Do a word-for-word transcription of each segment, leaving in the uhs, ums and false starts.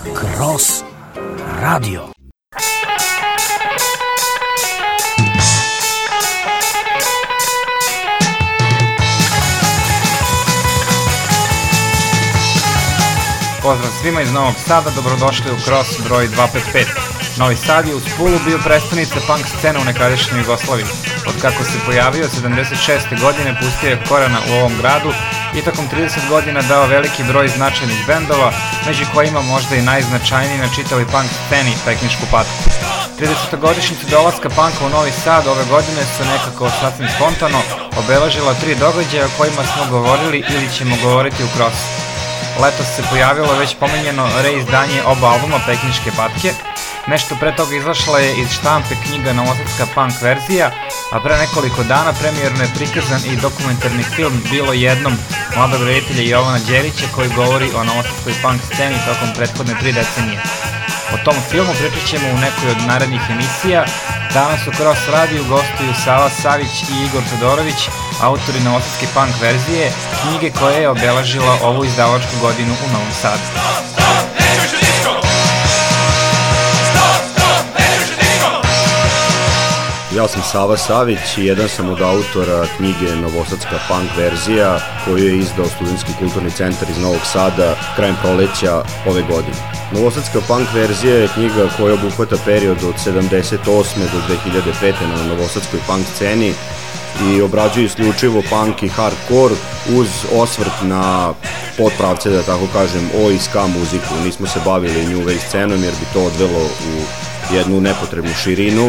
Kroz radio. Pozdrav svima iz Novog Sada, dobrodošli u Cross broj dvesta pedeset pet. Novi Sad je uz Pulu bio prestonica punk scene u nekadašnjoj Jugoslaviji. Od kako se pojavio sedamdeset šeste godine pustio je korena u ovom gradu i tokom trideset godina dao veliki broj značajnih bendova, među kojima možda i najznačajniji na čitavoj punk sceni Pekinšku patku. tridesetogodišnjicu dolaska punka u Novi Sad ove godine su nekako sasvim spontano obeležila tri događaja o kojima smo govorili ili ćemo govoriti u Crossu. Letos se pojavilo već pomenjeno reizdanje oba albuma Pekinške patke, nešto pre toga izašla je iz štampe knjiga novosadska punk verzija, a pre nekoliko dana premijerno je prikazan i dokumentarni film Bilo jednom mladog reditelja Jovana Đerića koji govori o novosadskoj punk sceni tokom prethodne tri decenije. O tom filmu pričat ćemo u nekoj od narednih emisija. Danas u Cross radiju gostuju Sava Savić i Igor Todorović, autori novosadske punk verzije, knjige koja je obeležila ovu izdavačku godinu u Novom Sadu. Ja sam Sava Savić i jedan sam od autora knjige Novosadska punk verzija koju je izdao Studentski kulturni centar iz Novog Sada krajem proleća ove godine. Novosadska punk verzija je knjiga koja obuhvata period od sedamdeset osme do dve hiljade pete na novosadskoj punk sceni i obrađuje isključivo punk i hardcore uz osvrt na potpravce, da tako kažem, o i ska muziku. Nismo se bavili new wave scenom jer bi to odvelo u jednu nepotrebnu širinu.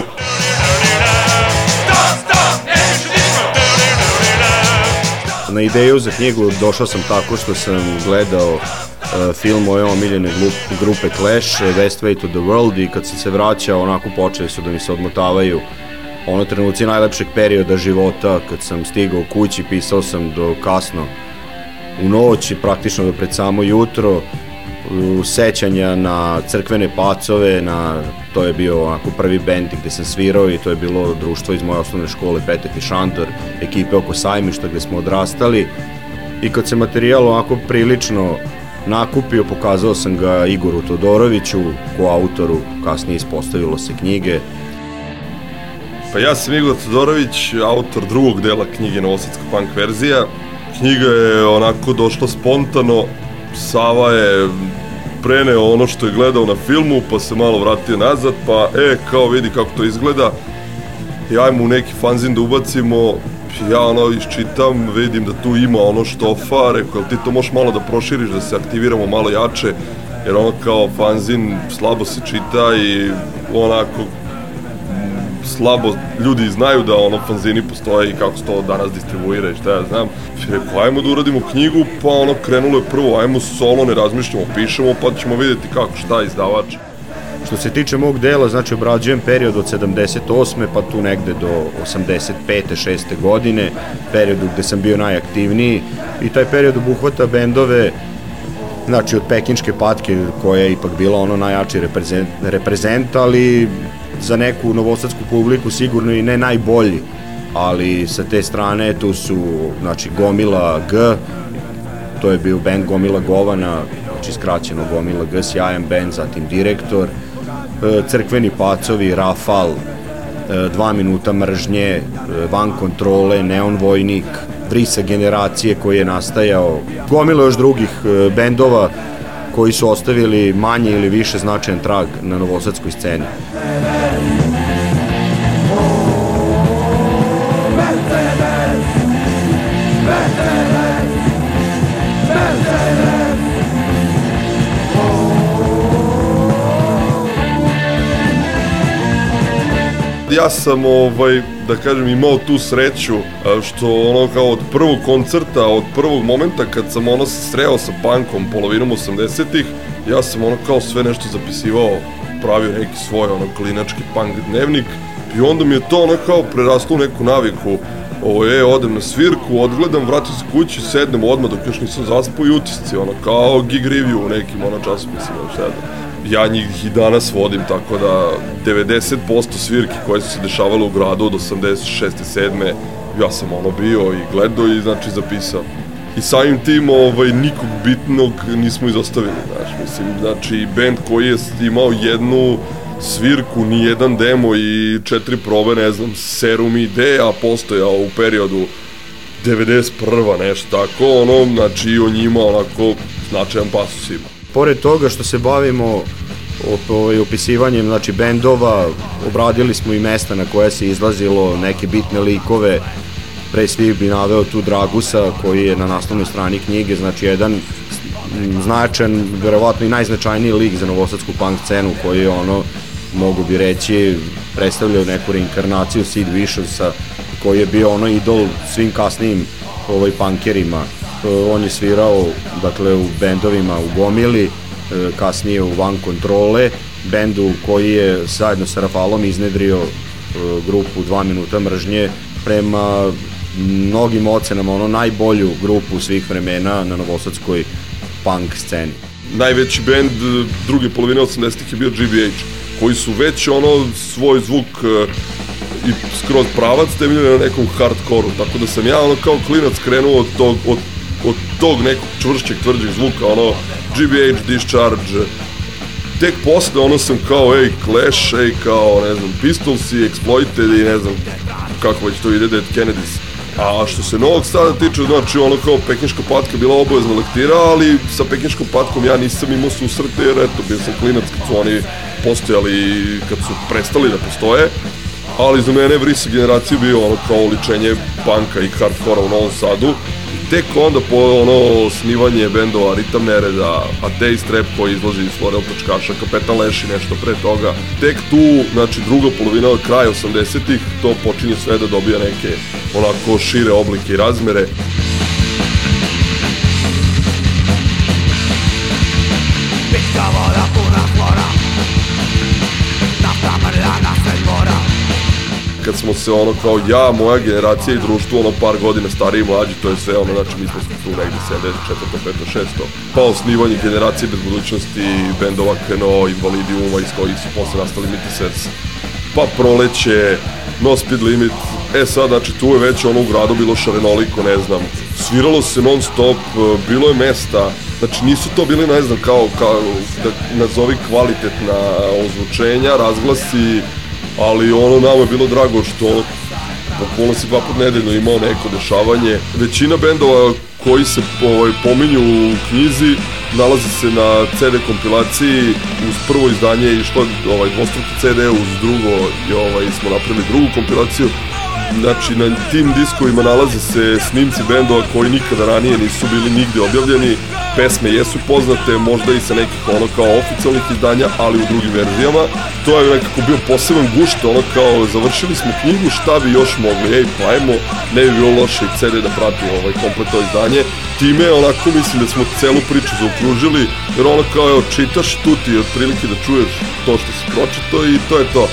Na ideju za knjigu došao sam tako što sam gledao uh, film moje omiljene grupe Clash, West Way to the World, i kad sam se vraćao, onako počeli su da mi se odmotavaju ono trenuci najlepšeg perioda života, kad sam stigao kući, pisao sam do kasno u noć i praktično do pred samo jutro, sećanja na crkvene pacove, na, to je bio onako prvi bend gde sam svirao i to je bilo društvo iz moje osnovne škole Petek i Šantor, ekipe oko Sajmišta gde smo odrastali, i kad se materijal onako prilično nakupio, pokazao sam ga Igoru Todoroviću, koautoru, kasnije ispostavilo se knjige. Pa ja sam Igor Todorović, autor drugog dela knjige Novosadska punk verzija. Knjiga je onako došla spontano, Sava je preneo ono što je gledao na filmu, pa se malo vratio nazad, pa e, kao vidi kako to izgleda, i ajmo u neki fanzin da ubacimo. Ja ono iščitam, vidim da tu ima ono štofa, rekao, jel ti to možeš malo da proširiš, da se aktiviramo malo jače, jer ono kao fanzin slabo se čita i onako slabo ljudi znaju da ono fanzini postoje i kako se to danas distribuira i šta ja znam. Rekao, ajmo da uradimo knjigu, pa ono krenulo je prvo, ajmo solo, ne razmišljamo, pišemo, pa ćemo vidjeti kako, šta izdavač. Što se tiče mog dela, znači obrađujem period od sedamdeset osme pa tu negde do osamdeset pete šeste godine, periodu gde sam bio najaktivniji, i taj period obuhvata bendove, znači od Pekinške patke koja je ipak bila ono najjači reprezent, reprezent, ali za neku novosadsku publiku sigurno i ne najbolji, ali sa te strane tu su, znači, Gomila G, to je bio band Gomila Govana, znači skraćeno Gomila G, sjajan band, zatim Direktor, Crkveni pacovi, Rafal, Dva minuta mržnje, Van kontrole, Neon vojnik, Vrisa generacije koji je nastajao, gomila još drugih bendova koji su ostavili manje ili više značajan trag na novosadskoj sceni. Ja sam, ovaj, da kažem, imao tu sreću što ono kao od prvog koncerta, od prvog momenta kad sam ono se sreo sa punkom polovinom osamdesetih, ja sam ono kao sve nešto zapisivao, pravio neki svoj ono klinački punk dnevnik, i onda mi je to ono kao preraslo u neku naviku. Ovo je, odem na svirku, odgledam, vratim se kući, sednem odmah dok još nisam zaspao i utisci, ono kao gig review u nekim ono časopisima, šta da. Ja njih i danas vodim, tako da devedeset posto svirki koje su se dešavale u gradu od osamdeset šeste sedme ja sam ono bio i gledao i znači zapisao. i samim tim ovaj, nikog bitnog nismo izostavili, znaš, mislim, znači, bend koji je imao jednu svirku, ni jedan demo i četiri probe, ne znam, Serum Ideja postojao u periodu devedeset prva nešto tako, ono, znači, o njima onako značajan pasus ima. Pored toga što se bavimo ovaj, opisivanjem, znači, bendova, obradili smo i mesta na koje se izlazilo, neke bitne likove. Pre svih bi naveo tu Dragusa koji je na naslovnoj strani knjige, znači jedan značajan, verovatno i najznačajniji lik za novosadsku punk scenu koji je ono, mogu bi reći, predstavljao neku reinkarnaciju Sid Viciosa koji je bio ono idol svim kasnijim ovaj, punkerima. On je svirao, dakle, u bendovima u Gomili, kasnije u Van Kontrole, bendu koji je zajedno sa Rafalom iznedrio grupu Dva minuta mržnje, prema mnogim ocenama ono najbolju grupu svih vremena na novosadskoj punk sceni. Najveći bend druge polovine osamdesetih je bio G B H, koji su već ono svoj zvuk i skroz pravac temeljili na nekom hardkoru, tako da sam ja ono kao klinac krenuo od tog, od, od tog nekog čvršćeg, tvrđeg zvuka, ono G B H, Discharge. Tek posle ono sam kao, ej, Clash, ej, kao, ne znam, Pistolsi, Exploited i ne znam kako već to ide, Dead Kennedys. A što se Novog Sada tiče, znači ono kao Pekinška patka bila obavezna lektira, ali sa Pekinškom patkom ja nisam imao susrete jer eto, bio sam klinac kad su oni postojali, kad su prestali da postoje, ali za mene Vrisa generacija bio ono kao oličenje punka i hardkora u Novom Sadu. Tek onda po ono snivanje bendova Ritam Nereda, Ateist Rap koji izlazi iz Florel Točkaša, Kapetan Leši nešto pre toga, tek tu, znači druga polovina od kraja osamdesetih, to počinje sve da dobija neke onako šire oblike i razmere. Pitka voda, puna flora, nafta mrljana sve dvora. Kad smo se ono kao ja, moja generacija i društvo, ono par godina stariji i mlađi, to je sve ono, znači mi smo tu negde sedamdeset četvrto, peto, šesto Pa osnivanje generacije bez budućnosti, bendova Keno, Invalidiuma iz kojih su posle nastali Mitisec, pa Proleće, No Speed Limit. E sad, znači tu je već ono u gradu bilo šarenoliko, ne znam, sviralo se non stop, bilo je mesta, znači nisu to bili, ne znam, kao, kao da nazovi kvalitetna ozvučenja, razglasi, ali ono nama je bilo drago što bukvalno si dva put nedeljno imao neko dešavanje. Većina bendova koji se ovaj, pominju u knjizi nalazi se na ce de kompilaciji uz prvo izdanje i što ovaj, dvostruki ce de, uz drugo i, ovaj, smo napravili drugu kompilaciju. Znači na tim diskovima nalaze se snimci bendova koji nikada ranije nisu bili nigde objavljeni. Pesme jesu poznate, možda i sa nekih ono kao oficijalnih izdanja, ali u drugim verzijama. To je nekako bio poseban gušt, ono kao završili smo knjigu, šta bi još mogli, ej pa ajmo, ne bi bilo loše i ce de da prati ovaj komplet to izdanje. Time onako mislim da smo celu priču zaokružili, jer ono kao evo čitaš, tu ti otprilike da čuješ to što si pročitao i to je to.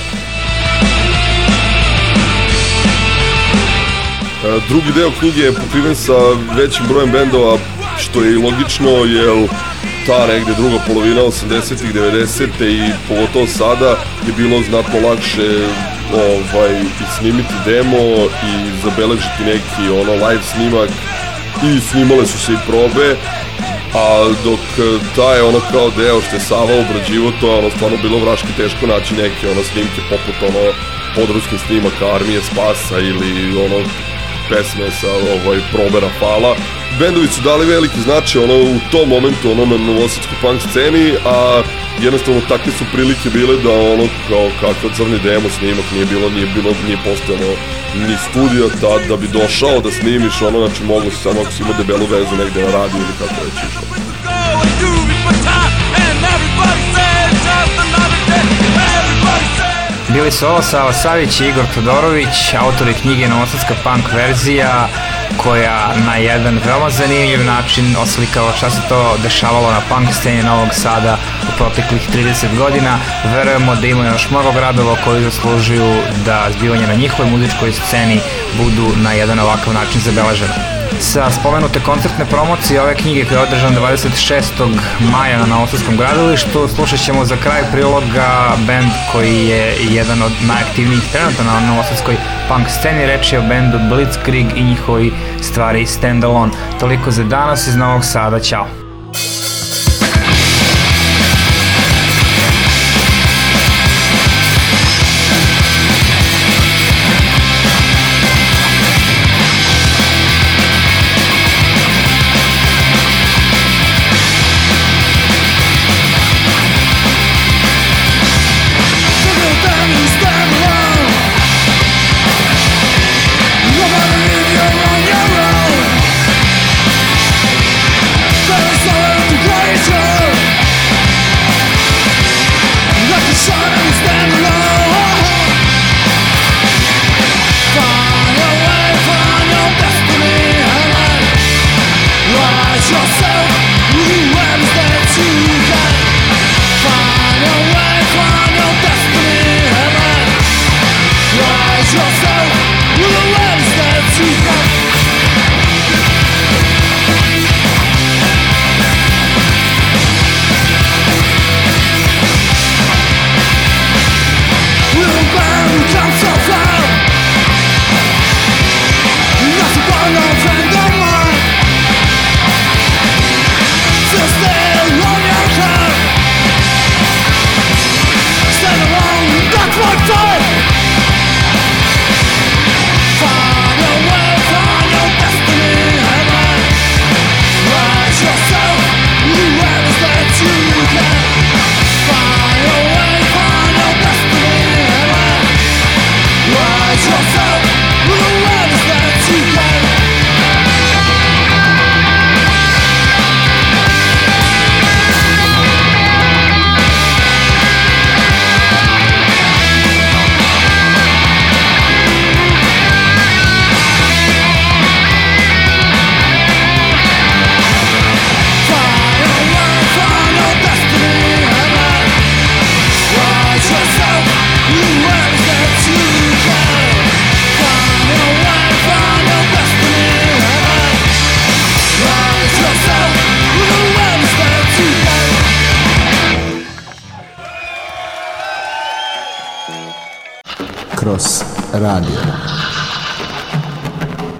Drugi deo knjige je pokriven sa većim brojem bendova, što je i logično, jer ta negde druga polovina osamdesetih, devedesete i pogotovo sada je bilo znatno lakše ovaj, i snimiti demo i zabeležiti neki ono live snimak i snimale su se i probe, a dok taj ono kao deo što je Sava obrađivo, to je ono stvarno bilo vraški teško naći neke ono snimke poput ono područnih snimaka Armije Spasa ili ono pesme sa ovaj, probe Rafala. Bendovi su dali veliki značaj ono, u tom momentu ono, na novosadskoj punk sceni, a jednostavno takve su prilike bile da ono kao kakav crni demo snimak nije bilo, nije bilo, nije postojano ni studija tad da bi došao da snimiš ono, znači mogu se samo ako si imao debelu vezu negde na radiju ili kako već išlo. Bili su ovo Sava Savić i Igor Todorović, autori knjige Novosadska punk verzija, koja na jedan veoma zanimljiv način oslikava šta se to dešavalo na punk sceni Novog Sada u proteklih trideset godina. Verujemo da ima još mnogo gradova koji zaslužuju da zbivanje na njihovoj muzičkoj sceni budu na jedan ovakav način zabeležene. sa spomenute koncertne promocije ove knjige koja je održana dvadeset šestog maja na Novosadskom gradilištu. Slušat ćemo za kraj priloga band koji je jedan od najaktivnijih trenutno na novosadskoj punk sceni. Reč je o bandu Blitzkrieg i njihovi stvari Stand Alone. Toliko za danas iz Novog Sada, ćao! Cross Radio.